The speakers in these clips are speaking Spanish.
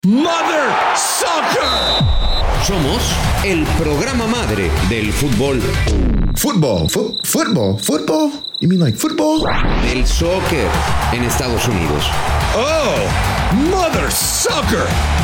Mother Soccer. Somos el programa madre del fútbol. Football? You mean like football? Del soccer en Estados Unidos. Oh, Mother Soccer.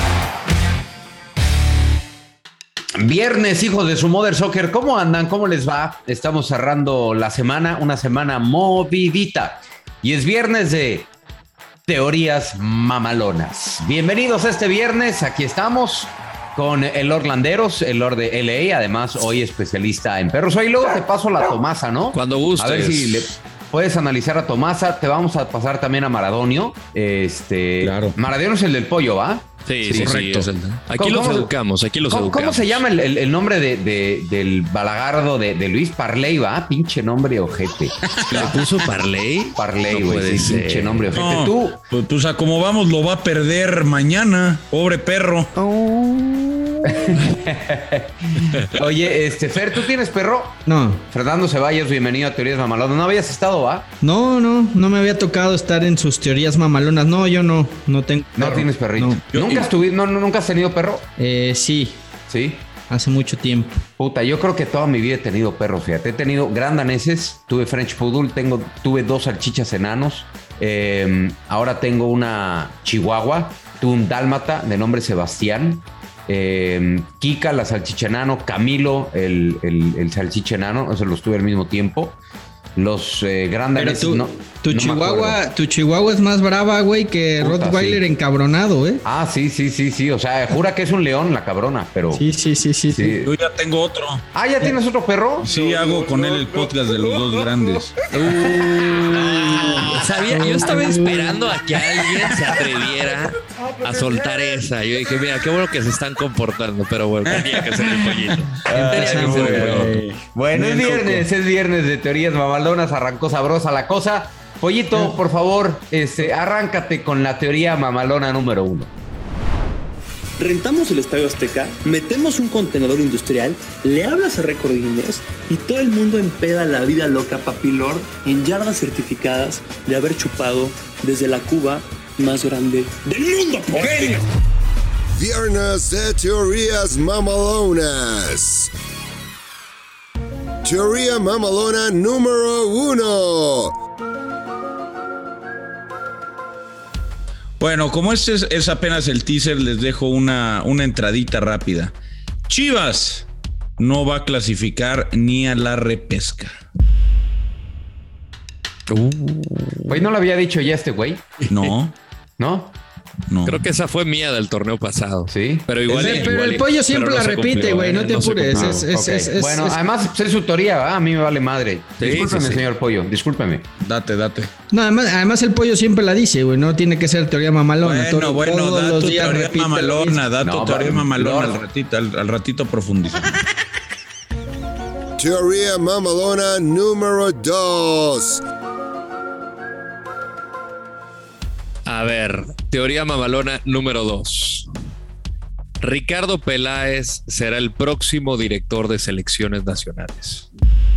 Viernes, hijos de su Mother Soccer, ¿cómo andan? ¿Cómo les va? Estamos cerrando la semana, una semana movidita. Y es viernes de teorías mamalonas. Bienvenidos a este viernes, aquí estamos con el Lord Landeros, el Lord de LA, además hoy especialista en perros. Hoy luego te paso la Tomasa, ¿no? Cuando gustes. A ver si le puedes analizar a Tomasa, te vamos a pasar también a Maradonio. Claro. Maradonio es el del pollo, ¿va? Sí, correcto. Sí, aquí los educamos. ¿Cómo se llama el nombre del balagardo de Luis Parley, va? Pinche nombre ojete. ¿Le puso Parley? Parley, No güey, puede sí, ser. pinche nombre ojete. No, Tú, pues a como vamos lo va a perder mañana, pobre perro. oye, Fer, ¿tú tienes perro? No, Fernando Ceballos, bienvenido a Teorías Mamalonas. ¿No habías estado, va? no me había tocado estar en sus teorías mamalonas. No, yo no tengo No perro. tienes perrito. No. ¿Nunca has tenido perro? Sí, Sí. hace mucho tiempo. Puta, yo creo que toda mi vida he tenido perros, fíjate. He tenido gran danés, tuve French Poodle, tuve 2 salchichas enanos. Ahora tengo una chihuahua, tuve un dálmata de nombre Sebastián. Kika, la salchicha enano, Camilo, el salchicha enano, eso los tuve al mismo tiempo. Los grandes. Pero tu chihuahua es más brava, güey, que Puta, Rottweiler sí. encabronado, ¿eh? Ah, sí. O sea, jura que es un león la cabrona, pero. Sí. Yo ya tengo otro. Ah, ¿ya tienes otro perro? Sí, hago con él el podcast de los dos grandes. Yo estaba esperando a que alguien se atreviera a soltar esa. Yo dije, mira, qué bueno que se están comportando, pero bueno, tenía que ser el pollito. Tenía que ser el pollito. Bueno, es viernes de teorías mamalonas, arrancó sabrosa la cosa. Pollito, por favor, arráncate con la teoría mamalona número 1. Rentamos el Estadio Azteca, metemos un contenedor industrial, le hablas a Récord Guinness y todo el mundo empeda la vida loca, papi Lord, en yardas certificadas de haber chupado desde la Cuba más grande del mundo, por genio. Viernes de teorías mamalonas. Teoría mamalona número 1. Bueno, como este es apenas el teaser, les dejo una entradita rápida. Chivas no va a clasificar ni a la repesca. Güey, ¿no lo había dicho ya este güey? No. Creo que esa fue mía del torneo pasado. Sí. Pero igual. Pero el pollo siempre pero la se repite, cumplió, güey, no te se apures. cumplió. Bueno, además es su teoría, ¿va? A mí me vale madre. Sí, Discúlpeme, sí. señor Pollo, discúlpeme. Date. No, además el pollo siempre la dice, güey, no tiene que ser teoría mamalona. Bueno, Todos da los tu días teoría repite lo mamalona, mismo. da tu No, teoría va, mamalona Lord. al ratito profundizamos. Teoría mamalona número 2. A ver, teoría mamalona número 2. Ricardo Peláez será el próximo director de selecciones nacionales.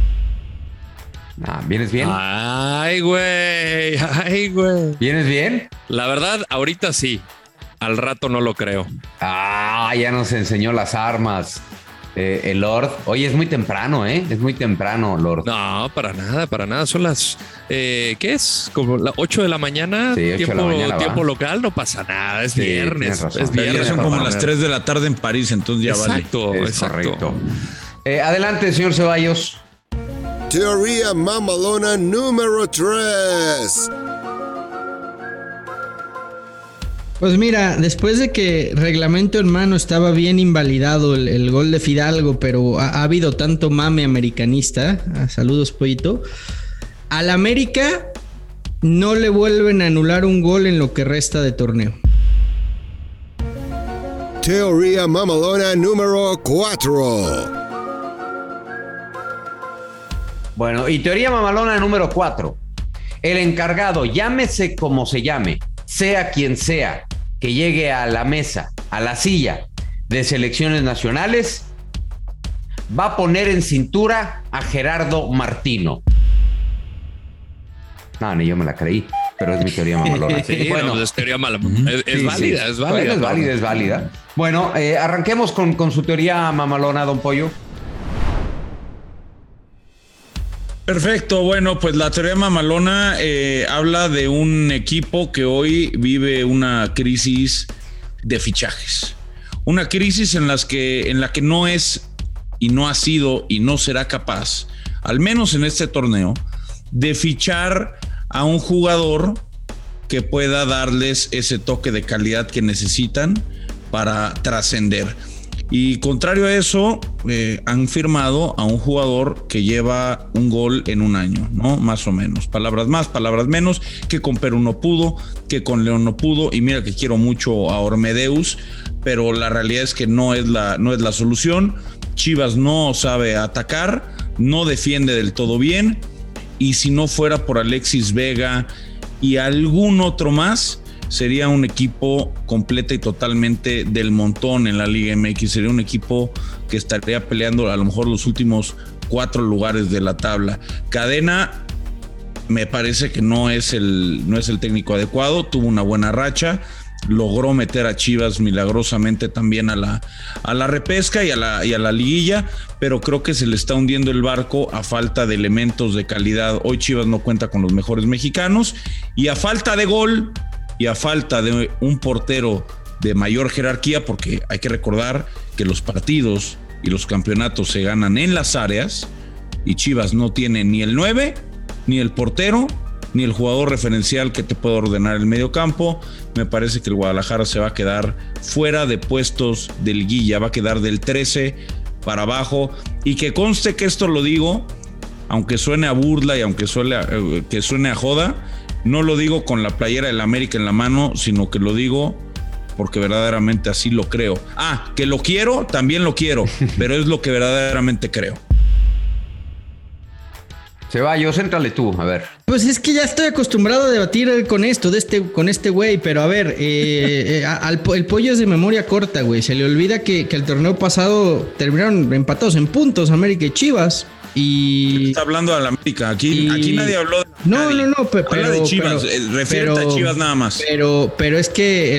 ¿Vienes bien? Ay, güey. ¿Vienes bien? La verdad, ahorita sí. Al rato no lo creo. Ya nos enseñó las armas. El Lord. Oye, es muy temprano, ¿eh? Es muy temprano, Lord. No, para nada. Son las... ¿qué es? Como las 8 de la mañana. Sí, 8 de la mañana, tiempo va. local, no pasa nada. Es Sí, viernes. tienes razón. Es Ya viernes. son como para las ver. 3 de la tarde en París, entonces ya vale. Exacto. Correcto. Adelante, señor Ceballos. Teoría mamalona número 3. Pues mira, después de que reglamento en mano estaba bien invalidado el gol de Fidalgo, pero ha habido tanto mame americanista, saludos pollito, al América no le vuelven a anular un gol en lo que resta de torneo. Teoría mamalona número 4. Bueno, y teoría mamalona número 4. El encargado, llámese como se llame, sea quien sea, que llegue a la mesa, a la silla de selecciones nacionales, va a poner en cintura a Gerardo Martino. No, ni yo me la creí. pero es mi teoría mamalona. Sí, bueno, no, es teoría mala. Es válida, es válida. Bueno, es válida. Bueno, arranquemos con su teoría mamalona, don Pollo. Perfecto, bueno, pues la teoría mamalona habla de un equipo que hoy vive una crisis de fichajes. Una crisis en la que no es y no ha sido y no será capaz, al menos en este torneo, de fichar a un jugador que pueda darles ese toque de calidad que necesitan para trascender. Y contrario a eso, han firmado a un jugador que lleva un gol en un año, ¿no? Más o menos. Palabras más, palabras menos, que con Perú no pudo, que con León no pudo. Y mira que quiero mucho a Ormedeus, pero la realidad es que no es la solución. Chivas no sabe atacar, no defiende del todo bien. Y si no fuera por Alexis Vega y algún otro más, sería un equipo completa y totalmente del montón en la Liga MX. Sería un equipo que estaría peleando a lo mejor los últimos 4 lugares de la tabla. Cadena me parece que no es el técnico adecuado. Tuvo una buena racha, logró meter a Chivas milagrosamente también a la repesca y a la liguilla, pero creo que se le está hundiendo el barco a falta de elementos de calidad. Hoy Chivas no cuenta con los mejores mexicanos y a falta de gol y a falta de un portero de mayor jerarquía, porque hay que recordar que los partidos y los campeonatos se ganan en las áreas, y Chivas no tiene ni el 9, ni el portero, ni el jugador referencial que te pueda ordenar el medio campo. Me parece que el Guadalajara se va a quedar fuera de puestos de liguilla, va a quedar del 13 para abajo, y que conste que esto lo digo, aunque suene a burla y aunque suene a joda, no lo digo con la playera del América en la mano, sino que lo digo porque verdaderamente así lo creo. Que lo quiero, también lo quiero, pero es lo que verdaderamente creo. Ceballos, éntrale tú, a ver. Pues es que ya estoy acostumbrado a debatir con este güey, pero a ver, el Pollo es de memoria corta, güey. Se le olvida que el torneo pasado terminaron empatados en puntos América y Chivas. Y está hablando de la América. Aquí nadie habló de nadie. No, pero habla de Chivas, refiere a Chivas nada más. Pero es que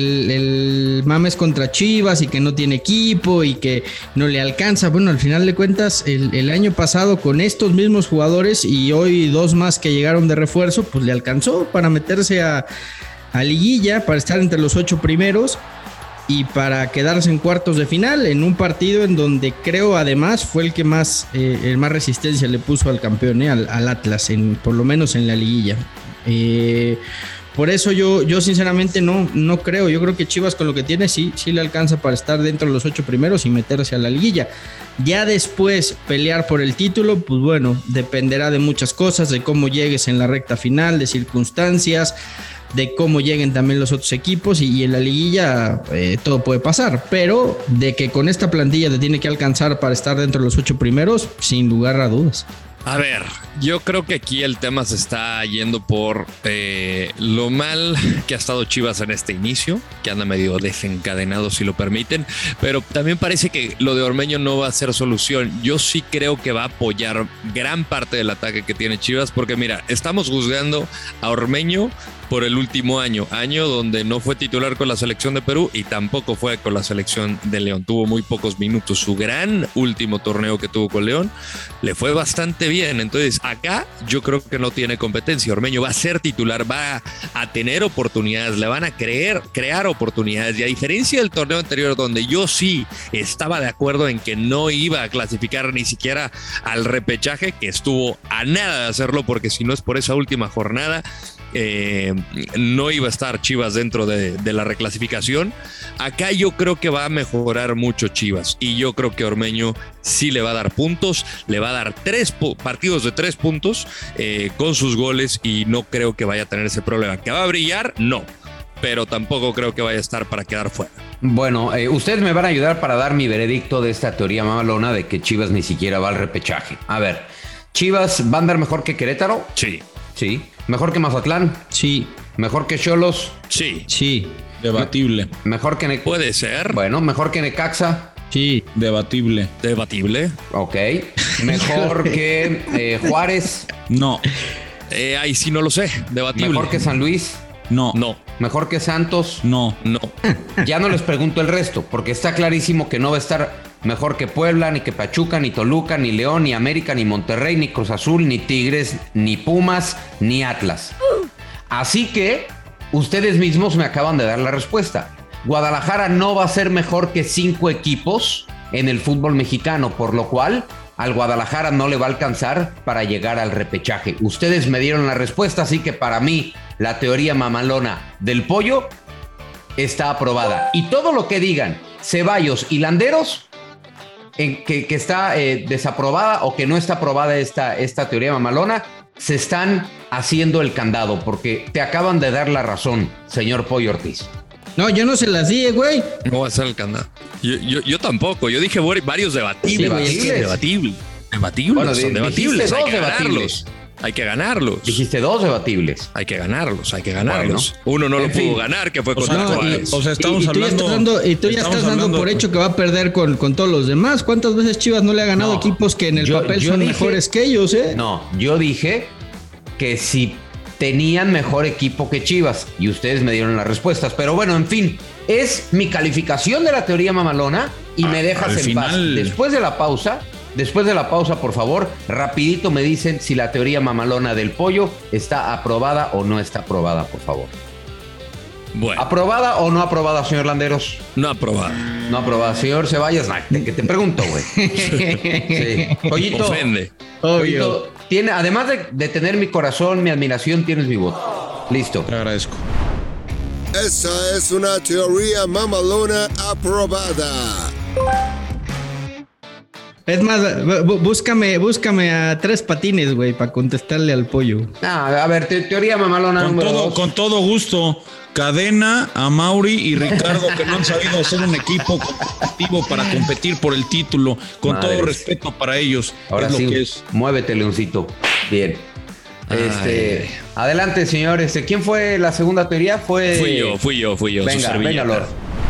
el mames contra Chivas y que no tiene equipo y que no le alcanza. Bueno, al final de cuentas, el año pasado con estos mismos jugadores y hoy 2 más que llegaron de refuerzo, pues le alcanzó para meterse a liguilla, para estar entre los 8 primeros. Y para quedarse en cuartos de final, en un partido en donde creo además fue el que más resistencia le puso al campeón, al Atlas, por lo menos en la liguilla. Por eso yo sinceramente no creo. Yo creo que Chivas con lo que tiene sí le alcanza para estar dentro de los 8 primeros y meterse a la liguilla. Ya después pelear por el título, pues bueno, dependerá de muchas cosas, de cómo llegues en la recta final, de circunstancias, de cómo lleguen también los otros equipos y en la liguilla todo puede pasar, pero de que con esta plantilla te tiene que alcanzar para estar dentro de los 8 primeros, sin lugar a dudas. A ver, yo creo que aquí el tema se está yendo por lo mal que ha estado Chivas en este inicio, que anda medio desencadenado si lo permiten, pero también parece que lo de Ormeño no va a ser solución. Yo sí creo que va a apoyar gran parte del ataque que tiene Chivas, porque mira, estamos juzgando a Ormeño por el último año donde no fue titular con la selección de Perú y tampoco fue con la selección de León. Tuvo muy pocos minutos. Su gran último torneo que tuvo con León le fue bastante bien. Entonces acá yo creo que no tiene competencia. Ormeño va a ser titular, va a tener oportunidades, le van a crear oportunidades. Y a diferencia del torneo anterior donde yo sí estaba de acuerdo en que no iba a clasificar ni siquiera al repechaje, que estuvo a nada de hacerlo, porque si no es por esa última jornada no iba a estar Chivas dentro de la reclasificación. Acá yo creo que va a mejorar mucho Chivas y yo creo que Ormeño sí le va a dar puntos, le va a dar 3 partidos de 3 puntos con sus goles y no creo que vaya a tener ese problema. ¿Que va a brillar? No, pero tampoco creo que vaya a estar para quedar fuera. Bueno, ustedes me van a ayudar para dar mi veredicto de esta teoría mamalona de que Chivas ni siquiera va al repechaje. A ver, ¿Chivas va a andar mejor que Querétaro? Sí. Sí. ¿Mejor que Mazatlán? Sí. ¿Mejor que Xolos? Sí. Sí. Debatible. ¿Mejor que Puede ser. Bueno, ¿mejor que Necaxa? Sí. Debatible. Ok. ¿Mejor que Juárez? No. Ahí sí no lo sé, debatible. ¿Mejor que San Luis? No. ¿Mejor que Santos? No. Ya no les pregunto el resto, porque está clarísimo que no va a estar mejor que Puebla, ni que Pachuca, ni Toluca, ni León, ni América, ni Monterrey, ni Cruz Azul, ni Tigres, ni Pumas, ni Atlas. Así que ustedes mismos me acaban de dar la respuesta. Guadalajara no va a ser mejor que 5 equipos en el fútbol mexicano, por lo cual al Guadalajara no le va a alcanzar para llegar al repechaje. Ustedes me dieron la respuesta, así que para mí la teoría mamalona del pollo está aprobada. Y todo lo que digan Ceballos y Landeros, que está desaprobada o que no está aprobada esta teoría mamalona, se están haciendo el candado, porque te acaban de dar la razón, señor Pollo Ortiz. No, yo no se las di, güey. No va a ser el candado. Yo tampoco. Yo dije varios debatibles. Debatibles. Bueno, son debatibles. Dijiste 2 debatibles. Hay que ganarlos. Dijiste 2 debatibles. Hay que ganarlos. Bueno, uno no lo fin. pudo ganar, que fue contra Juárez. O sea, estamos hablando... Y tú ya estás dando por hecho que va a perder con todos los demás. ¿Cuántas veces Chivas no le ha ganado equipos que en el papel son mejores que ellos, eh? No, yo dije que si tenían mejor equipo que Chivas, y ustedes me dieron las respuestas. Pero bueno, en fin, es mi calificación de la teoría mamalona y me dejas en paz. Después de la pausa, por favor, rapidito me dicen si la teoría mamalona del pollo está aprobada o no está aprobada, por favor. Bueno. ¿Aprobada o no aprobada, señor Landeros? No aprobada. No aprobada. Señor Ceballos, que te pregunto, güey. Sí. Pollito. Ofende. Pollito, además de tener mi corazón, mi admiración, tienes mi voto. Listo. Te agradezco. Esa es una teoría mamalona aprobada. Es más, búscame a 3 patines, güey, para contestarle al pollo. A ver, teoría mamalona número 2. Con todo gusto. Cadena, a Mauri y Ricardo, que no han sabido hacer un equipo competitivo para competir por el título. Con todo respeto para ellos. Ahora es sí, lo que es. Muévete, Leoncito. Bien. Adelante, señor. ¿Quién fue la segunda teoría? Fui yo. Venga, Lord.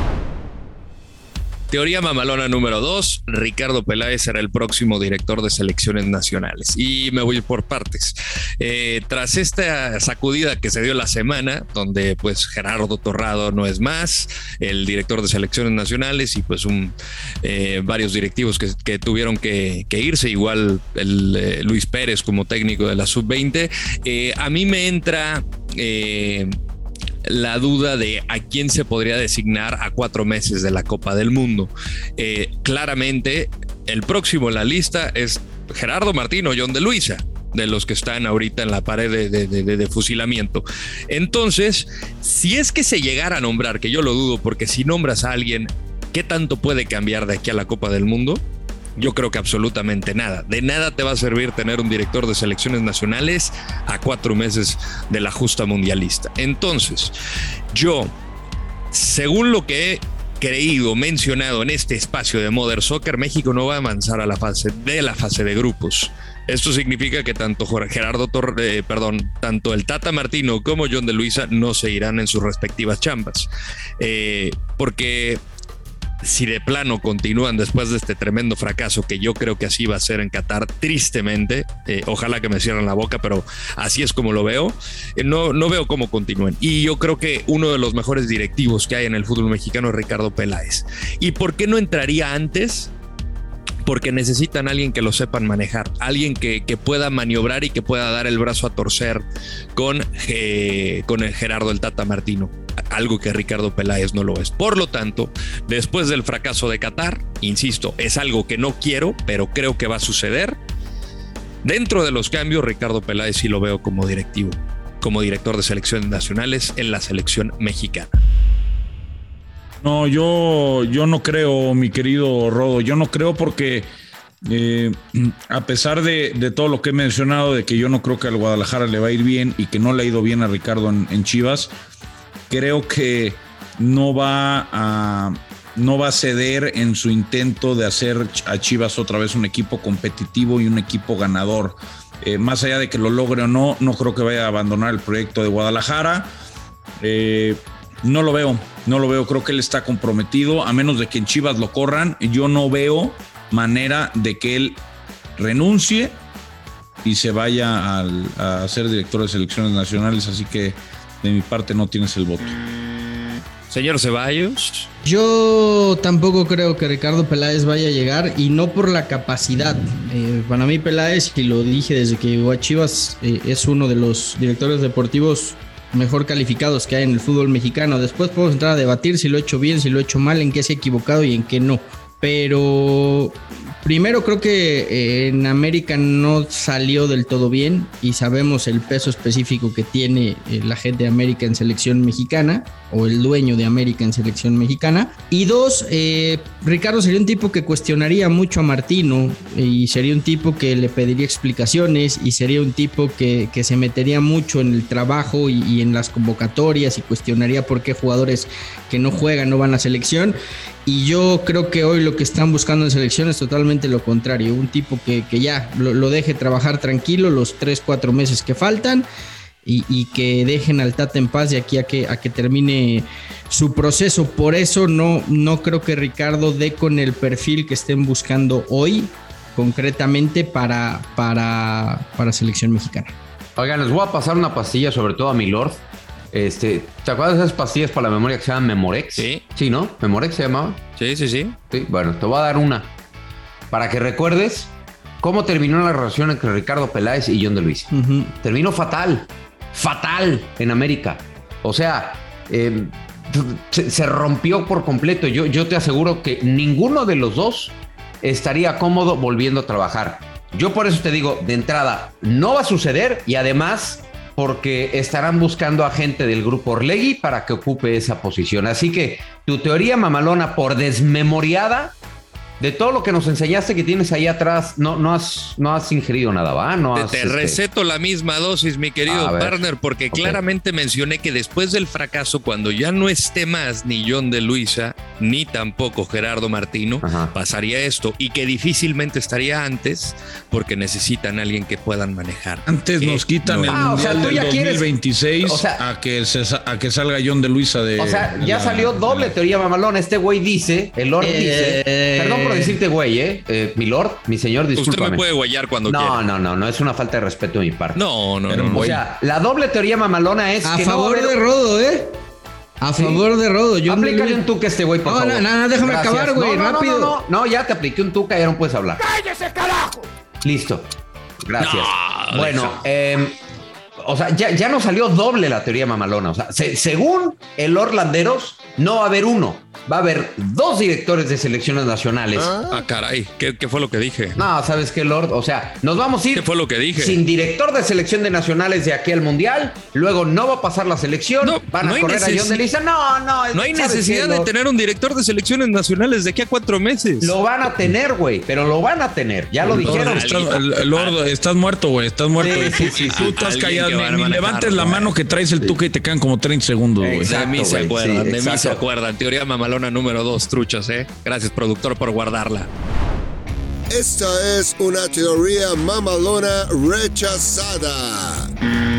Teoría mamalona número 2, Ricardo Peláez será el próximo director de selecciones nacionales. Y me voy por partes. Tras esta sacudida que se dio la semana, donde pues Gerardo Torrado no es más el director de selecciones nacionales y pues varios directivos que tuvieron que irse, igual el Luis Pérez como técnico de la Sub-20, a mí me entra... la duda de a quién se podría designar a 4 meses de la Copa del Mundo. Claramente, el próximo en la lista es Gerardo Martín o John de Luisa, de los que están ahorita en la pared de fusilamiento. Entonces, si es que se llegara a nombrar, que yo lo dudo, porque si nombras a alguien, ¿qué tanto puede cambiar de aquí a la Copa del Mundo? Yo creo que absolutamente nada. De nada te va a servir tener un director de selecciones nacionales a 4 meses de la justa mundialista. Entonces, yo, según lo que he creído, mencionado en este espacio de Modern Soccer, México no va a avanzar a la fase de grupos. Esto significa que tanto tanto el Tata Martino como John de Luisa no se irán en sus respectivas chambas. Porque si de plano continúan después de este tremendo fracaso, que yo creo que así va a ser en Qatar, tristemente, ojalá que me cierren la boca, pero así es como lo veo, no veo cómo continúen. Y yo creo que uno de los mejores directivos que hay en el fútbol mexicano es Ricardo Peláez. ¿Y por qué no entraría antes? Porque necesitan a alguien que lo sepan manejar, alguien que pueda maniobrar y que pueda dar el brazo a torcer con el Gerardo el Tata Martino, algo que Ricardo Peláez no lo es. Por lo tanto, después del fracaso de Qatar, insisto, es algo que no quiero, pero creo que va a suceder. Dentro de los cambios, Ricardo Peláez sí lo veo como directivo, como director de selecciones nacionales en la selección mexicana. No, yo no creo, mi querido Rodo. Yo no creo porque a pesar de todo lo que he mencionado, de que yo no creo que al Guadalajara le va a ir bien y que no le ha ido bien a Ricardo en Chivas, creo que no va a ceder en su intento de hacer a Chivas otra vez un equipo competitivo y un equipo ganador. Más allá de que lo logre o no creo que vaya a abandonar el proyecto de Guadalajara. No lo veo, creo que él está comprometido, a menos de que en Chivas lo corran. Yo no veo manera de que él renuncie y se vaya a ser director de selecciones nacionales, así que de mi parte no tienes el voto. Señor Ceballos. Yo tampoco creo que Ricardo Peláez vaya a llegar, y no por la capacidad. Para mí Peláez, y lo dije desde que llegó a Chivas, es uno de los directores deportivos mejor calificados que hay en el fútbol mexicano. Después podemos entrar a debatir si lo he hecho bien, si lo he hecho mal, en qué se ha equivocado y en qué no. Pero primero creo que en América no salió del todo bien, y sabemos el peso específico que tiene la gente de América en selección mexicana, o el dueño de América en selección mexicana. Y dos, Ricardo sería un tipo que cuestionaría mucho a Martino, y sería un tipo que le pediría explicaciones, y sería un tipo que se metería mucho en el trabajo y en las convocatorias, y cuestionaría por qué jugadores que no juegan no van a selección. Y yo creo que hoy lo que están buscando en selección es totalmente lo contrario. Un tipo que ya lo deje trabajar tranquilo los 3-4 meses que faltan, y que dejen al Tata en paz de aquí a que termine su proceso. Por eso no creo que Ricardo dé con el perfil que estén buscando hoy, concretamente para selección mexicana. Oigan, les voy a pasar una pastilla, sobre todo a mi Lord. ¿Te acuerdas de esas pastillas para la memoria que se llaman Memorex? Sí. Sí, ¿no? ¿Memorex se llamaba? Sí. Sí, bueno, te voy a dar una para que recuerdes cómo terminó la relación entre Ricardo Peláez y John de Luisa. Uh-huh. Terminó fatal en América. O sea, se rompió por completo. Yo te aseguro que ninguno de los dos estaría cómodo volviendo a trabajar. Yo por eso te digo, de entrada, no va a suceder, y además porque estarán buscando a gente del grupo Orlegui para que ocupe esa posición. Así que tu teoría mamalona, por desmemoriada, de todo lo que nos enseñaste que tienes ahí atrás, no has ingerido nada, ¿va? Te receto la misma dosis, mi querido partner, porque claramente mencioné que después del fracaso, cuando ya no esté más ni John de Luisa, ni tampoco Gerardo Martino, pasaría esto, y que difícilmente estaría antes, porque necesitan a alguien que puedan manejar. Antes nos quitan el Mundial del 2026 a que salga John de Luisa de... O sea, ya salió doble teoría mamalona. Este güey dice, el Lord dice... Perdón por decirte güey, mi Lord, mi señor, discúlpame. Usted me puede guayar cuando quiera. No, es una falta de respeto de mi parte. No. O sea, la doble teoría mamalona es a que favor de Rodo, a favor de Rodo. Aplícale un tuca a este güey, por favor. No, déjame acabar, güey, rápido. No, ya te apliqué un tuca y ya no puedes hablar. ¡Cállese, carajo! Listo. Gracias. Bueno, o sea, ya no salió doble la teoría mamalona. O sea, según el Lord Landeros, no va a haber uno. Va a haber 2 directores de selecciones nacionales. Caray, ¿qué fue lo que dije? No, ¿sabes qué, Lord? O sea, nos vamos a ir... ¿Qué fue lo que dije? Sin director de selección de nacionales de aquí al Mundial. Luego no va a pasar la selección. Van a correr a John de Luisa. No hay necesidad de tener un director de selecciones nacionales de aquí a 4 meses. Lo van a tener, güey, pero lo van a tener. Ya lo dijeron. Lord, estás muerto, güey. Estás muerto. Sí. Tú estás callado. Ni levantes la mano que traes el tuque y te quedan como 30 segundos, güey. De mí se acuerdan. Teoría mamalona número 2, truchas, Gracias, productor, por guardarla. Esta es una teoría mamalona rechazada.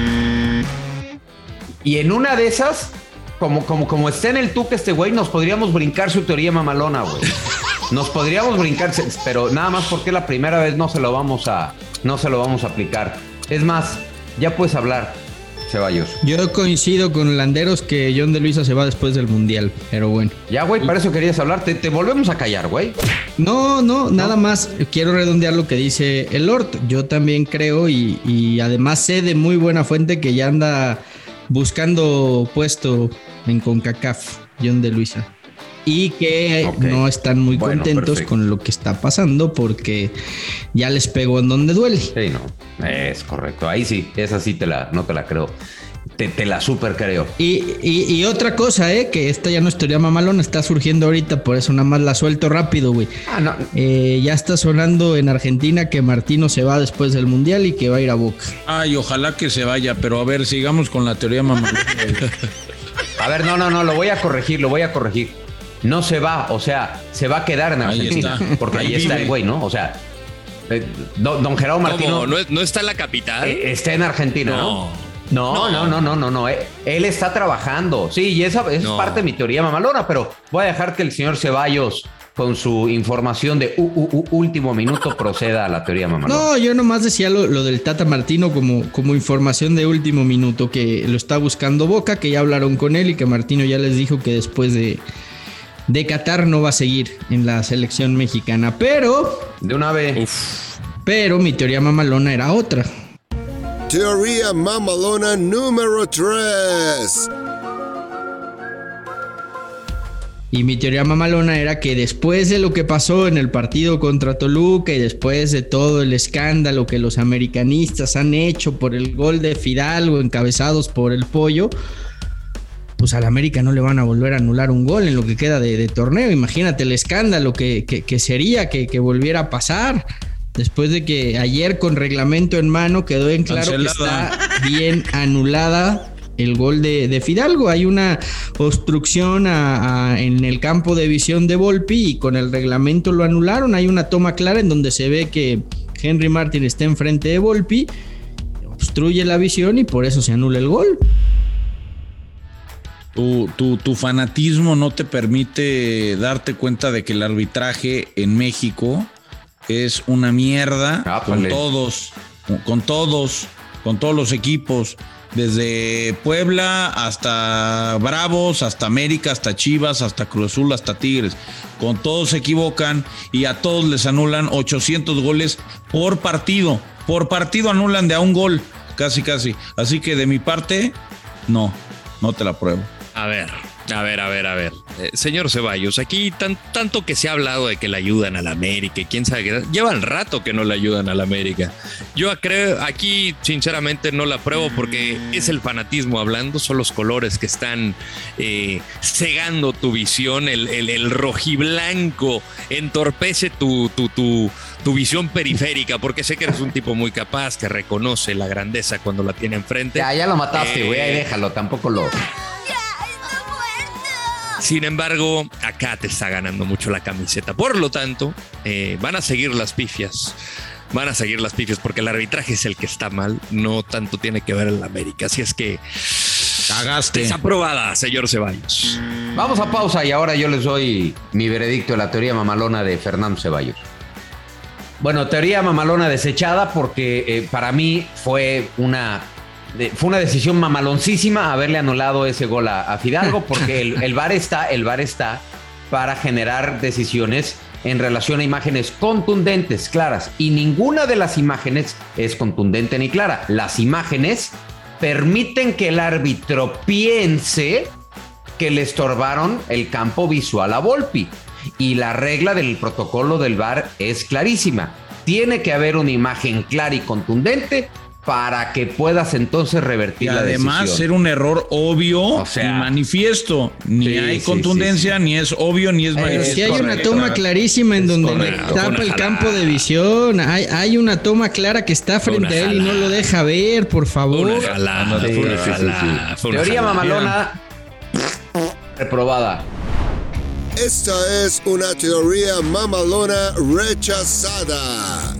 Y en una de esas, como está en el tuque este güey, nos podríamos brincar su teoría mamalona, güey. Nos podríamos brincar, pero nada más porque la primera vez no se lo vamos a aplicar. Es más, ya puedes hablar, Ceballos. Yo coincido con Landeros que John de Luisa se va después del Mundial, pero bueno. Ya, güey, para eso querías hablar. Te volvemos a callar, güey. No, nada más quiero redondear lo que dice el Lord. Yo también creo y además sé de muy buena fuente que ya anda buscando puesto en CONCACAF, John de Luisa. Y que no están muy contentos con lo que está pasando porque ya les pegó en donde duele. Sí, no, es correcto. Ahí sí, esa sí no te la creo. Te la super creo. Y otra cosa, que esta ya no es teoría mamalona, está surgiendo ahorita, por eso nada más la suelto rápido, güey. No. Ya está sonando en Argentina que Martino se va después del Mundial y que va a ir a Boca. Ay, ojalá que se vaya, pero a ver, sigamos con la teoría mamalona. A ver, no, lo voy a corregir. No se va, o sea, se va a quedar en Argentina. Porque ahí está el güey, ¿no? O sea, don Gerardo Martino. ¿No está en la capital? Está en Argentina, ¿no? No. Él está trabajando. Sí, y esa es parte de mi teoría mamalona, pero voy a dejar que el señor Ceballos, con su información de último minuto, proceda a la teoría mamalona. No, yo nomás decía lo del Tata Martino como información de último minuto, que lo está buscando Boca, que ya hablaron con él y que Martino ya les dijo que después de Qatar no va a seguir en la selección mexicana. Pero... De una vez. Pero mi teoría mamalona era otra. Teoría mamalona número 3. Y mi teoría mamalona era que después de lo que pasó en el partido contra Toluca y después de todo el escándalo que los americanistas han hecho por el gol de Fidalgo encabezados por el Pollo, pues al América no le van a volver a anular un gol en lo que queda de torneo. Imagínate el escándalo que sería que volviera a pasar. Después de que ayer con reglamento en mano quedó en claro que está bien anulada el gol de Fidalgo. Hay una obstrucción en el campo de visión de Volpi y con el reglamento lo anularon. Hay una toma clara en donde se ve que Henry Martin está enfrente de Volpi, obstruye la visión y por eso se anula el gol. Tu fanatismo no te permite darte cuenta de que el arbitraje en México es una mierda con todos los equipos, desde Puebla hasta Bravos, hasta América, hasta Chivas, hasta Cruz Azul, hasta Tigres. Con todos se equivocan y a todos les anulan 800 goles por partido. Por partido anulan de a un gol, casi. Así que de mi parte, no te la pruebo. A ver. Señor Ceballos, aquí tanto que se ha hablado de que le ayudan a la América, quién sabe qué, llevan rato que no le ayudan a la América. Yo creo, aquí sinceramente no la apruebo porque es el fanatismo hablando, son los colores que están cegando tu visión, el rojiblanco entorpece tu visión periférica, porque sé que eres un tipo muy capaz, que reconoce la grandeza cuando la tiene enfrente. Ya lo mataste, güey, ahí déjalo, tampoco lo... Sin embargo, acá te está ganando mucho la camiseta. Por lo tanto, van a seguir las pifias. Porque el arbitraje es el que está mal. No tanto tiene que ver en la América. Así es que... Cagaste. Desaprobada, señor Ceballos. Vamos a pausa y ahora yo les doy mi veredicto de la teoría mamalona de Fernando Ceballos. Bueno, teoría mamalona desechada porque para mí fue una decisión mamaloncísima haberle anulado ese gol a Fidalgo, porque el VAR está para generar decisiones en relación a imágenes contundentes, claras, y ninguna de las imágenes es contundente ni clara. Las imágenes permiten que el árbitro piense que le estorbaron el campo visual a Volpi, y la regla del protocolo del VAR es clarísima. Tiene que haber una imagen clara y contundente para que puedas entonces revertir la decisión. Además, ser un error obvio y manifiesto. Ni hay contundencia, ni es obvio, ni es manifiesto. Si hay una toma clarísima en donde tapa el campo de visión. Hay una toma clara que está frente a él y no lo deja ver, por favor. Una jalada. Teoría mamalona reprobada. Esta es una teoría mamalona rechazada.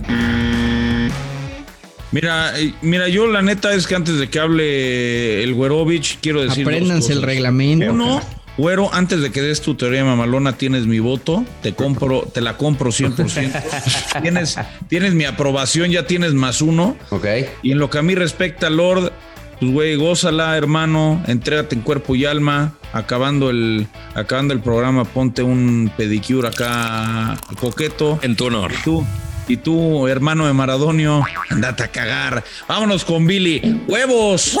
Mira, yo la neta es que antes de que hable el Güerovich, quiero decir apréndanse el reglamento. Uno, Güero, antes de que des tu teoría mamalona, tienes mi voto, te la compro 100%. tienes mi aprobación, ya tienes +1. Ok. Y en lo que a mí respecta, Lord, pues güey, gózala, hermano, entrégate en cuerpo y alma. Acabando el programa, ponte un pedicure acá coqueto. En tu honor. Y tú, hermano de Maradonio, andate a cagar. Vámonos con Billy. ¡Huevos!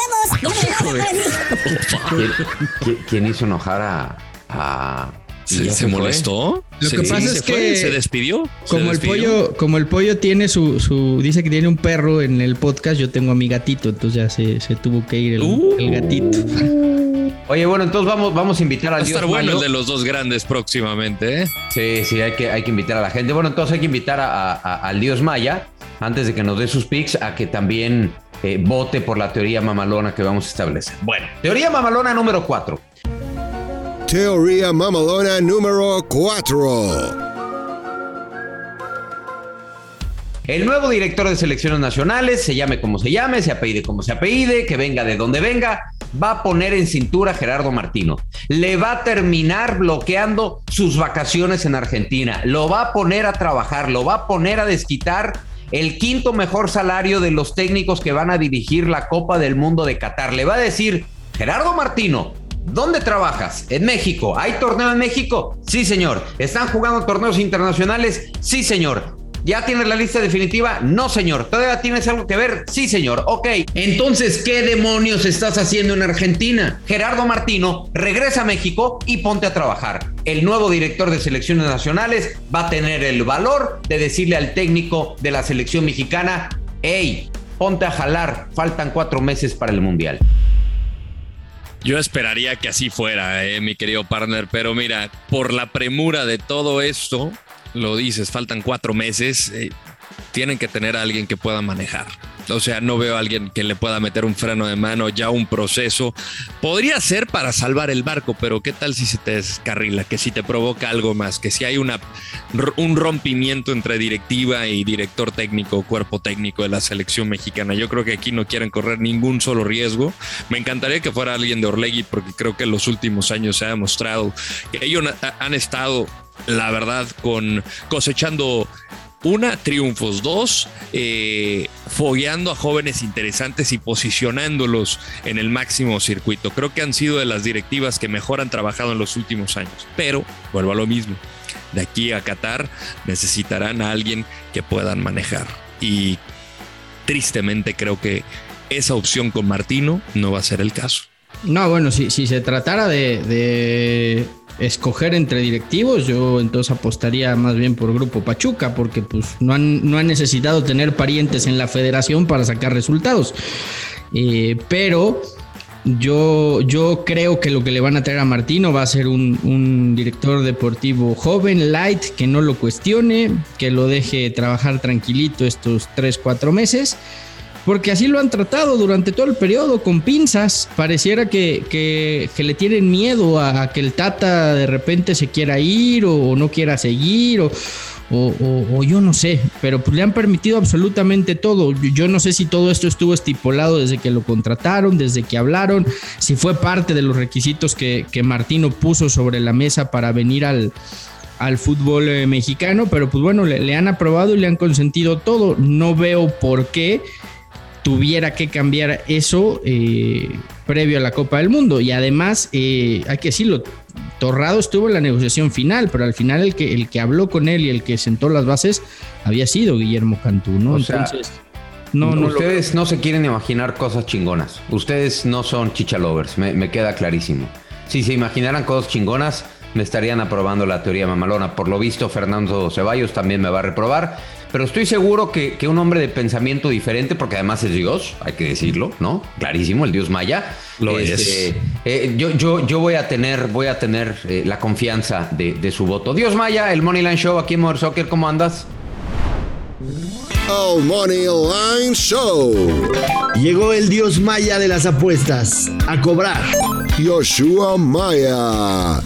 ¿Quién hizo enojar a ¿Se molestó? Lo que pasa es que se despidió. Como el pollo tiene dice que tiene un perro en el podcast, yo tengo a mi gatito, entonces ya se tuvo que ir el gatito. Oye, bueno, entonces vamos a invitar al Dios Mayo. Va a estar bueno Mayo. el de los dos grandes próximamente, ¿eh? Sí, hay que invitar a la gente. Bueno, entonces hay que invitar al Dios Maya, antes de que nos dé sus picks, a que también vote por la teoría mamalona que vamos a establecer. Bueno, teoría mamalona número 4. Teoría mamalona número 4. El nuevo director de selecciones nacionales, se llame como se llame, se apellide como se apellide, que venga de donde venga, va a poner en cintura a Gerardo Martino. Le va a terminar bloqueando sus vacaciones en Argentina. Lo va a poner a trabajar, lo va a poner a desquitar el quinto mejor salario de los técnicos que van a dirigir la Copa del Mundo de Qatar. Le va a decir, Gerardo Martino, ¿dónde trabajas? En México. ¿Hay torneo en México? Sí, señor. ¿Están jugando torneos internacionales? Sí, señor. ¿Ya tienes la lista definitiva? No, señor. ¿Todavía tienes algo que ver? Sí, señor. Ok. Entonces, ¿qué demonios estás haciendo en Argentina? Gerardo Martino, regresa a México y ponte a trabajar. El nuevo director de selecciones nacionales va a tener el valor de decirle al técnico de la selección mexicana, hey, ponte a jalar, faltan 4 meses para el Mundial. Yo esperaría que así fuera, mi querido partner, pero mira, por la premura de todo esto, lo dices, faltan 4 meses, tienen que tener a alguien que pueda manejar. O sea, no veo a alguien que le pueda meter un freno de mano, ya un proceso. Podría ser para salvar el barco, pero ¿qué tal si se te descarrila? Que si te provoca algo más, que si hay un rompimiento entre directiva y director técnico, cuerpo técnico de la selección mexicana. Yo creo que aquí no quieren correr ningún solo riesgo. Me encantaría que fuera alguien de Orlegui, porque creo que en los últimos años se ha demostrado que ellos han estado, la verdad, cosechando triunfos, 2, fogueando a jóvenes interesantes y posicionándolos en el máximo circuito. Creo que han sido de las directivas que mejor han trabajado en los últimos años, pero vuelvo a lo mismo, de aquí a Qatar necesitarán a alguien que puedan manejar, y tristemente creo que esa opción con Martino no va a ser el caso. No, bueno, si se tratara de escoger entre directivos, yo entonces apostaría más bien por Grupo Pachuca, porque pues no han necesitado tener parientes en la federación para sacar resultados. Pero yo creo que lo que le van a traer a Martino va a ser un director deportivo joven, light, que no lo cuestione, que lo deje trabajar tranquilito estos 3-4 meses. Porque así lo han tratado durante todo el periodo, con pinzas. Pareciera que le tienen miedo a que el Tata de repente se quiera ir o no quiera seguir o yo no sé, pero pues le han permitido absolutamente todo. Yo no sé si todo esto estuvo estipulado desde que lo contrataron, desde que hablaron, si fue parte de los requisitos que Martino puso sobre la mesa para venir al fútbol mexicano, pero pues bueno, le han aprobado y le han consentido todo. No veo por qué tuviera que cambiar eso previo a la Copa del Mundo. Y además, hay que decirlo, Torrado estuvo en la negociación final, pero al final el que habló con él y el que sentó las bases había sido Guillermo Cantú, ¿no? Entonces, ustedes no se quieren imaginar cosas chingonas. Ustedes no son chichalovers, me queda clarísimo. Si se imaginaran cosas chingonas, me estarían aprobando la teoría mamalona. Por lo visto, Fernando Ceballos también me va a reprobar. Pero estoy seguro que un hombre de pensamiento diferente, porque además es Dios, hay que decirlo, ¿no? Clarísimo, el Dios Maya. Lo es. Yo voy a tener la confianza de su voto. Dios Maya, el Moneyline Show aquí en Mother Soccer, ¿cómo andas? El Moneyline Show. Llegó el Dios Maya de las apuestas a cobrar. Yoshua Maya.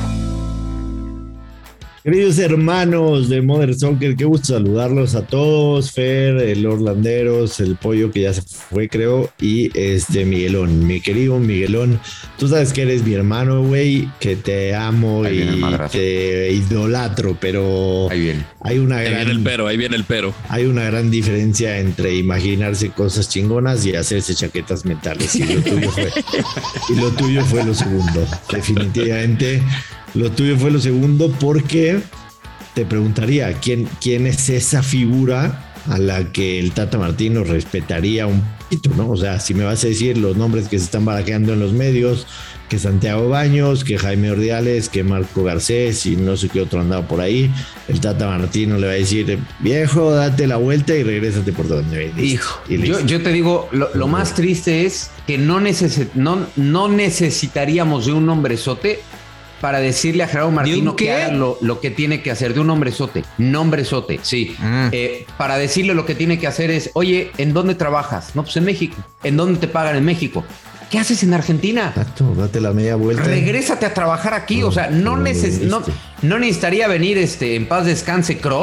Queridos hermanos de Mother Soccer, qué gusto saludarlos a todos. Fer, el Orlanderos, el Pollo que ya se fue, creo, y Miguelón, mi querido Miguelón. Tú sabes que eres mi hermano, güey, que te amo y te idolatro, pero ahí viene. Ahí viene el pero. Hay una gran diferencia entre imaginarse cosas chingonas y hacerse chaquetas mentales. Y lo tuyo fue lo segundo, definitivamente. Lo tuyo fue lo segundo, porque te preguntaría, ¿quién es esa figura a la que el Tata Martino respetaría un poquito, ¿no? O sea, si me vas a decir los nombres que se están barajeando en los medios, que Santiago Baños, que Jaime Ordiales, que Marco Garcés y no sé qué otro andaba por ahí, el Tata Martino le va a decir, viejo, date la vuelta y regrésate por donde venís. Hijo, yo te digo, lo más triste es que no necesitaríamos de un hombrezote para decirle a Gerardo Martino que haga lo que tiene que hacer, de un nombrezote, sí. Para decirle lo que tiene que hacer es, oye, ¿en dónde trabajas? No, pues en México. ¿En dónde te pagan? En México. ¿Qué haces en Argentina? Exacto, date la media vuelta. Regrésate a trabajar aquí. O sea, no necesitaría venir en paz descanse Cruyff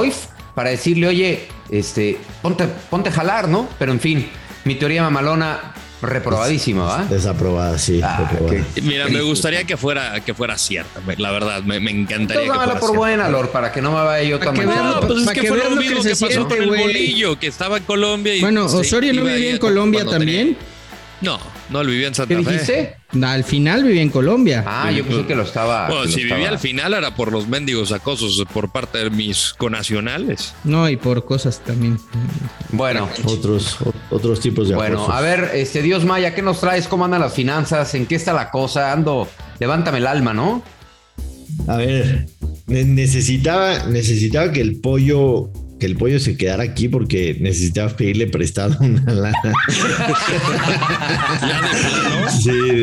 para decirle, oye, ponte a jalar, ¿no? Pero en fin, mi teoría mamalona reprobadísima, ¿va? Desaprobada, sí. Mira, me gustaría que fuera cierta, la verdad, me encantaría. Entonces, que fuera por buena, Lord, para que no me vaya yo tan manchado. Pues es que fue lo mismo que pasó con el Bolillo, que estaba en Colombia. Y bueno, Osorio no vivía en Colombia también. No, él vivía en Santa Fe. ¿Qué dijiste? Al final vivía en Colombia. Yo pensé que lo estaba. Bueno, si vivía al final era por los mendigos acosos por parte de mis conacionales. No, y por cosas también. Bueno, otros tipos de acosos. Bueno, a ver, Dios Maya, ¿qué nos traes? ¿Cómo andan las finanzas? ¿En qué está la cosa? Levántame el alma, ¿no? A ver, necesitaba que el pollo se quedara aquí porque necesitaba pedirle prestado una lana. Sí,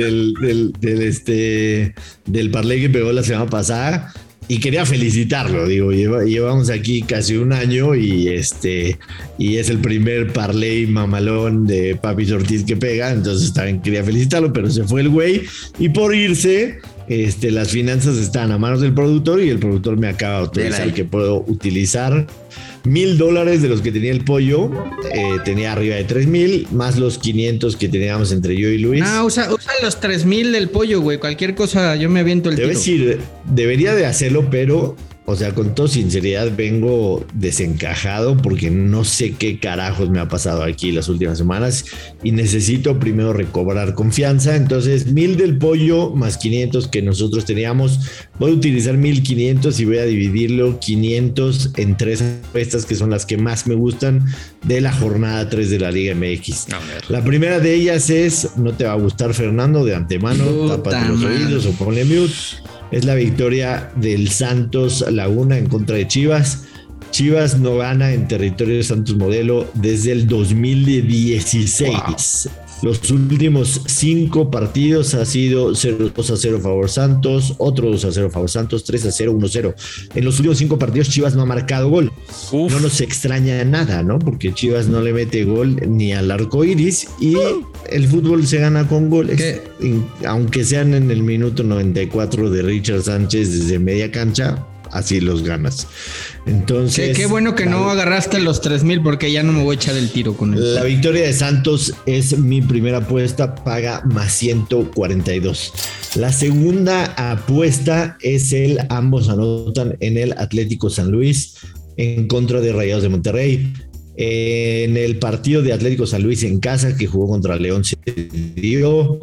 del parlay que pegó la semana pasada. Y quería felicitarlo, digo, llevamos aquí casi un año y es el primer parlay mamalón de Papi Ortiz que pega, entonces también quería felicitarlo, pero se fue el güey y por irse, las finanzas están a manos del productor y el productor me acaba de autorizar que puedo utilizar $1,000 de los que tenía el pollo, tenía arriba de 3,000, más los 500 que teníamos entre yo y Luis. Usa los 3,000 del pollo, güey. Cualquier cosa, yo me aviento el tiro. Debo decir, debería de hacerlo, pero, o sea, con toda sinceridad vengo desencajado porque no sé qué carajos me ha pasado aquí las últimas semanas y necesito primero recobrar confianza. Entonces, 1,000 del pollo más 500 que nosotros teníamos. Voy a utilizar 1,500 y voy a dividirlo 500 en 3 apuestas que son las que más me gustan de la jornada 3 de la Liga MX. La primera de ellas es, no te va a gustar, Fernando, de antemano, tápate los oídos o ponle mute. Es la victoria del Santos Laguna en contra de Chivas. Chivas no gana en territorio de Santos Modelo desde el 2016. Wow. Los últimos 5 partidos ha sido 2-0 favor Santos, otro 2-0 favor Santos, 3-0, 1-0. En los últimos 5 partidos Chivas no ha marcado gol. No nos extraña nada, ¿no? Porque Chivas no le mete gol ni al arco iris y el fútbol se gana con goles. Aunque sean en el minuto 94 de Richard Sánchez desde media cancha, así los ganas. Entonces, qué bueno que no agarraste los 3,000 porque ya no me voy a echar el tiro con él. La victoria de Santos es mi primera apuesta, paga más 142. La segunda apuesta es ambos anotan en el Atlético San Luis en contra de Rayados de Monterrey. En el partido de Atlético San Luis en casa que jugó contra León se dio.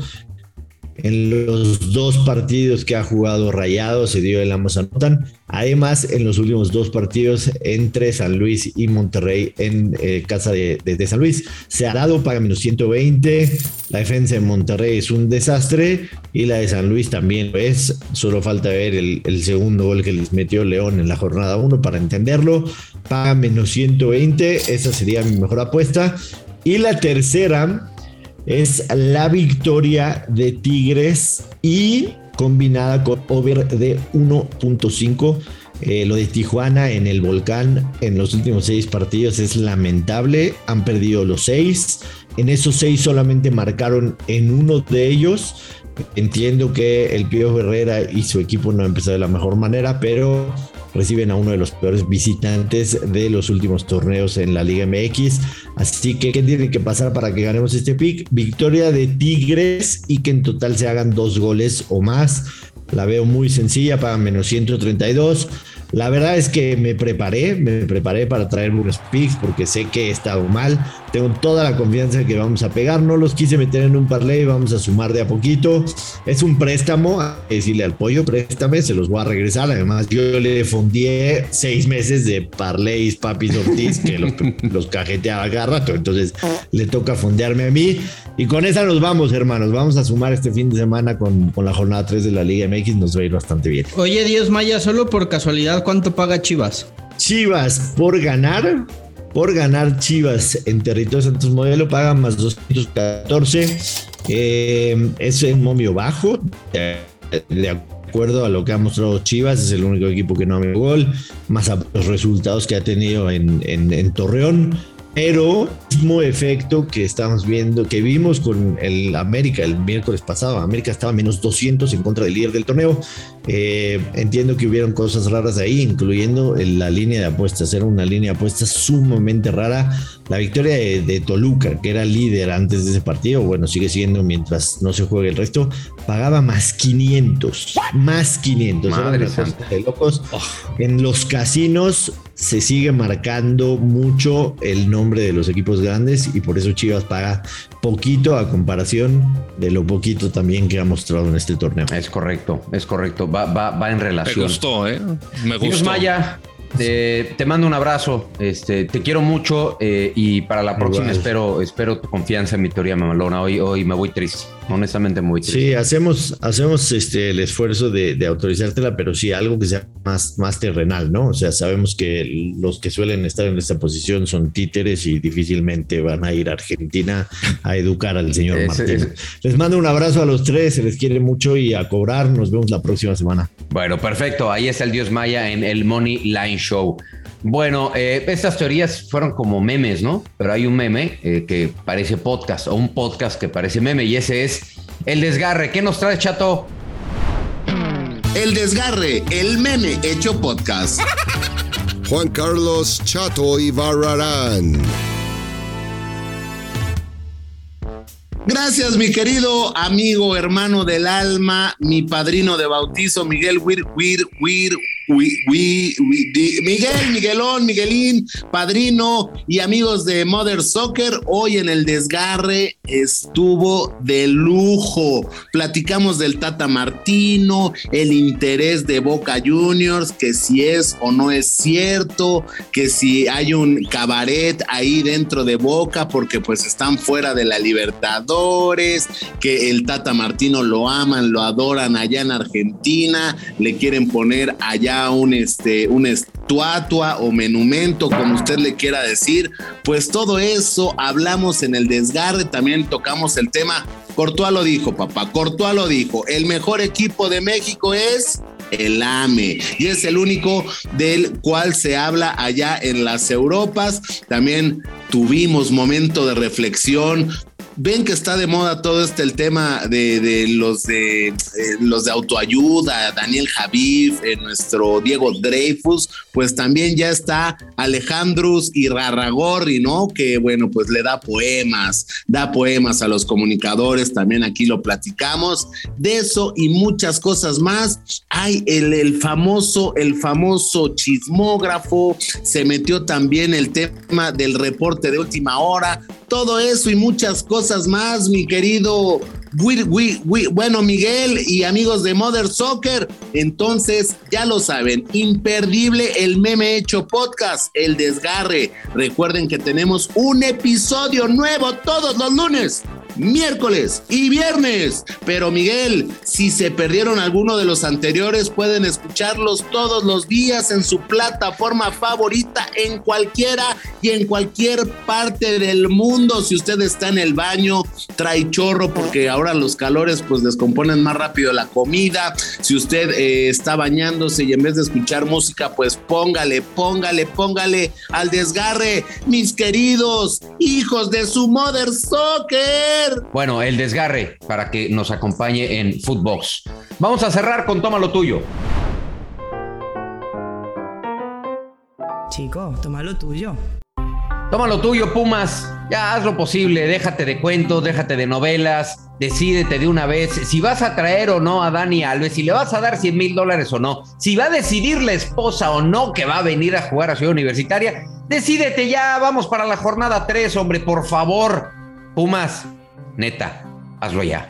En los 2 partidos que ha jugado Rayados se dio el ambos anotan. Además, en los últimos 2 partidos entre San Luis y Monterrey en casa de San Luis se ha dado, paga menos 120. La defensa de Monterrey es un desastre y la de San Luis también lo es. Solo falta ver el segundo gol que les metió León en la jornada 1 para entenderlo. Paga menos 120. Esa sería mi mejor apuesta. Y la tercera es la victoria de Tigres y combinada con over de 1.5. Lo de Tijuana en el Volcán en los últimos 6 partidos es lamentable. Han perdido los 6. En esos 6 solamente marcaron en uno de ellos. Entiendo que el Pío Herrera y su equipo no han empezado de la mejor manera, pero reciben a uno de los peores visitantes de los últimos torneos en la Liga MX. Así que, ¿qué tiene que pasar para que ganemos este pick? Victoria de Tigres y que en total se hagan 2 goles o más. La veo muy sencilla, para menos 132. La verdad es que me preparé para traer unos picks porque sé que he estado mal. Tengo toda la confianza de que vamos a pegar. No los quise meter en un parlay, vamos a sumar de a poquito. Es un préstamo, a decirle al pollo, préstame, se los voy a regresar. Además, yo le fondié 6 meses de parlays Papi Ortiz, que los cajeteaba cada rato. Entonces, le toca fondearme a mí. Y con esa nos vamos, hermanos. Vamos a sumar este fin de semana con la jornada 3 de la Liga MX. Nos va a ir bastante bien. Oye, Dios Maya, solo por casualidad, ¿cuánto paga Chivas? Chivas, por ganar Chivas en territorio Santos Modelo, paga más 214. Es un momio bajo. De acuerdo a lo que ha mostrado Chivas, es el único equipo que no ha metido gol, más a los resultados que ha tenido en Torreón. Pero mismo efecto que estamos viendo, que vimos con el América el miércoles pasado. América estaba menos 200 en contra del líder del torneo. Entiendo que hubieron cosas raras ahí, incluyendo la línea de apuestas. Era una línea de apuestas sumamente rara. La victoria de Toluca, que era líder antes de ese partido, bueno, sigue siendo mientras no se juegue el resto, pagaba más 500. Más 500. Madre santa. De locos. En los casinos se sigue marcando mucho el nombre de los equipos grandes y por eso Chivas paga poquito a comparación de lo poquito también que ha mostrado en este torneo. Es correcto. Va en relación. Me gustó, me gustó. Dios Maya, te mando un abrazo, te quiero mucho y para la próxima espero tu confianza en mi teoría mamalona. Hoy me voy triste, honestamente me voy triste. Sí, hacemos el esfuerzo de autorizártela, pero sí algo que sea más terrenal, ¿no? O sea, sabemos que los que suelen estar en esta posición son títeres y difícilmente van a ir a Argentina a educar al señor Martín. Les mando un abrazo a los tres, se les quiere mucho y a cobrar. Nos vemos la próxima semana. Bueno, perfecto. Ahí está el Dios Maya en el Money Line Show. Bueno, estas teorías fueron como memes, ¿no? Pero hay un meme que parece podcast o un podcast que parece meme y ese es El Desgarre. ¿Qué nos trae, Chato? El Desgarre, el meme hecho podcast. Juan Carlos Chato y Barrarán. Gracias, mi querido amigo, hermano del alma, mi padrino de bautizo, Miguel Miguelín, padrino y amigos de Mother Soccer. Hoy en el Desgarre estuvo de lujo. Platicamos del Tata Martino, el interés de Boca Juniors, que si es o no es cierto, que si hay un cabaret ahí dentro de Boca porque pues están fuera de la Libertadores, que el Tata Martino lo aman, lo adoran allá en Argentina, le quieren poner allá una estatua o monumento, como usted le quiera decir. Pues todo eso hablamos en el Desgarre. También tocamos el tema. Courtois lo dijo, papá, Courtois lo dijo, el mejor equipo de México es el AME y es el único del cual se habla allá en las Europas. También tuvimos momento de reflexión. Ven que está de moda todo el tema de los de autoayuda, Daniel Javif, nuestro Diego Dreyfus, pues también ya está Alejandrus Irarrágorri, ¿no? Que bueno, pues le da poemas a los comunicadores, también aquí lo platicamos, de eso y muchas cosas más. Hay el famoso chismógrafo, se metió también el tema del reporte de última hora, todo eso y muchas cosas más, mi querido bueno, Miguel y amigos de Mother Soccer. Entonces, ya lo saben, imperdible el meme hecho podcast, El Desgarre. Recuerden que tenemos un episodio nuevo todos los lunes, miércoles y viernes. Pero Miguel, si se perdieron alguno de los anteriores, pueden escucharlos todos los días en su plataforma favorita, en cualquiera y en cualquier parte del mundo. Si usted está en el baño, trae chorro porque ahora los calores pues descomponen más rápido la comida. Si usted está bañándose y en vez de escuchar música, pues póngale al Desgarre, mis queridos hijos de su Mother Soccer. Bueno, el Desgarre para que nos acompañe en Footbox. Vamos a cerrar con Toma lo Tuyo. Chico, toma lo tuyo. Toma lo tuyo, Pumas. Ya haz lo posible. Déjate de cuentos, déjate de novelas. Decídete de una vez si vas a traer o no a Dani Alves, si le vas a dar $100,000 o no, si va a decidir la esposa o no que va a venir a jugar a Ciudad Universitaria. Decídete ya. Vamos para la jornada 3, hombre, por favor. Pumas, neta, hazlo ya.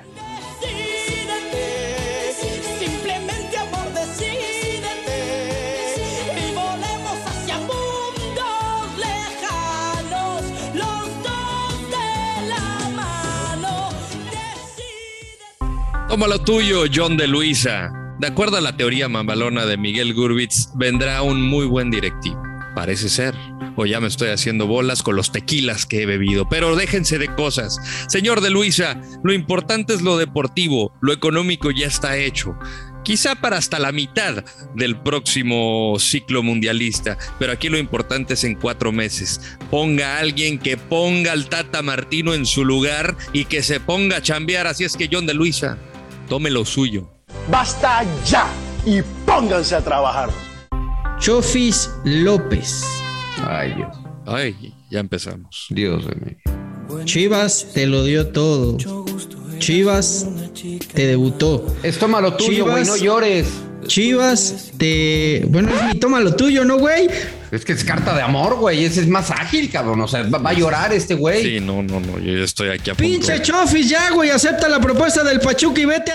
Toma lo tuyo, John de Luisa. De acuerdo a la teoría mamalona de Miguel Gurbitz, vendrá un muy buen directivo. Parece ser. O ya me estoy haciendo bolas con los tequilas que he bebido. Pero déjense de cosas. Señor de Luisa, lo importante es lo deportivo. Lo económico ya está hecho. quizá para hasta la mitad del próximo ciclo mundialista, pero aquí lo importante es en 4 meses. Ponga a alguien que ponga al Tata Martino en su lugar y que se ponga a chambear. Así es que John de Luisa, tome lo suyo. ¡Basta ya! Y pónganse a trabajar. Chofis López. Ay, Dios. Ay, ya empezamos. Dios mío. Chivas te lo dio todo. Chivas te debutó. Es toma lo tuyo, güey, no llores. Chivas te... Bueno, es mi toma lo tuyo, ¿no, güey? Es que es carta de amor, güey. Ese es más ágil, cabrón. O sea, va a llorar este güey. Sí, no. Yo ya estoy aquí a punto. Pinche Chofis, ya, güey. Acepta la propuesta del Pachuca y vete a...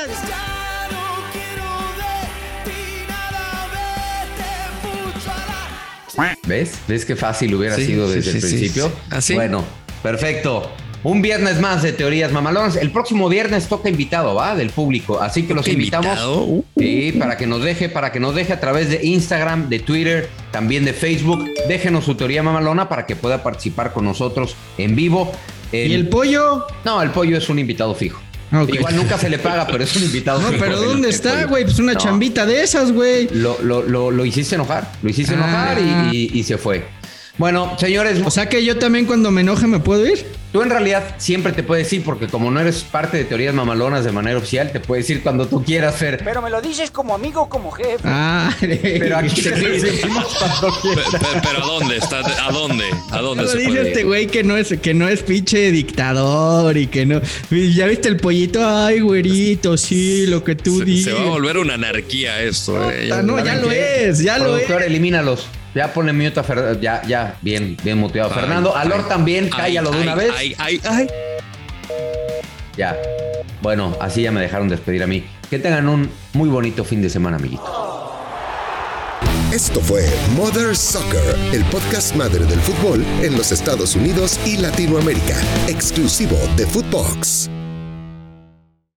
¿Ves? ¿Ves qué fácil hubiera sido desde el principio? Sí. ¿Así? Bueno, perfecto. Un viernes más de Teorías Mamalonas. El próximo viernes toca invitado, ¿va? Del público. Así que los invitamos. Sí, para que nos deje a través de Instagram, de Twitter, también de Facebook. Déjenos su teoría mamalona para que pueda participar con nosotros en vivo. ¿Y el pollo? No, el pollo es un invitado fijo. Okay. Igual nunca se le paga, pero es un invitado fijo. No, pero ¿dónde está, güey? Pues una chambita de esas, güey. Lo hiciste enojar. Lo hiciste enojar y se fue. Bueno, señores. O sea que yo también cuando me enoje me puedo ir. Tú en realidad siempre te puedes ir porque como no eres parte de Teorías Mamalonas de manera oficial, te puedes ir cuando tú quieras, Fer. Pero me lo dices como amigo o como jefe. Pero aquí te decimos cuando quieras. Pero ¿a dónde está? ¿A dónde? ¿A dónde no se dice puede este güey que no es pinche dictador y que no. ¿Ya viste el pollito? Ay, güerito, sí, lo que tú dices. Se va a volver una anarquía esto. No, ya lo es, ya lo es. Productor, elimínalos. Ya ponle mute a Fernando. Ya, bien muteado. Fernando, a Lord también, cállalo de una vez. Ay. Ya. Bueno, así ya me dejaron despedir a mí. Que tengan un muy bonito fin de semana, amiguitos. Esto fue Mother Soccer, el podcast madre del fútbol en los Estados Unidos y Latinoamérica, exclusivo de Footbox.